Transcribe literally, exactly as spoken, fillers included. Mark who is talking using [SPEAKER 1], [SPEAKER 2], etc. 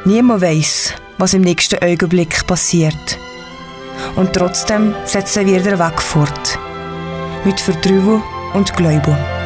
[SPEAKER 1] Niemand weiss, was im nächsten Augenblick passiert. Und trotzdem setzen wir den Weg fort. Mit Vertrauen und Glauben.